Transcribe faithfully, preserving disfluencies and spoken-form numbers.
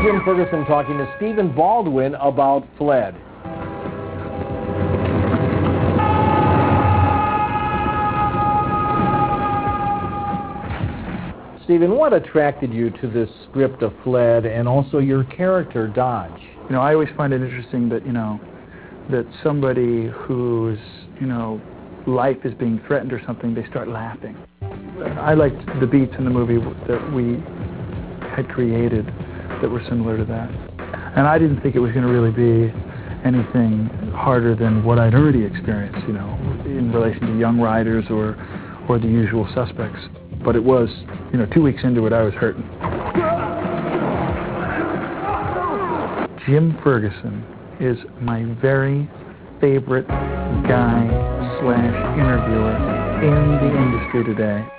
Jim Ferguson talking to Stephen Baldwin about Fled. Stephen, what attracted you to this script of Fled and also your character, Dodge? You know, I always find it interesting that, you know, that somebody whose, you know, life is being threatened or something, they start laughing. I liked the beats in the movie that we had created that were similar to that. And I didn't think it was going to really be anything harder than what I'd already experienced, you know, in relation to Young Riders or, or The Usual Suspects. But it was, you know, two weeks into it, I was hurting. Jim Ferguson is my very favorite guy slash interviewer in the industry today.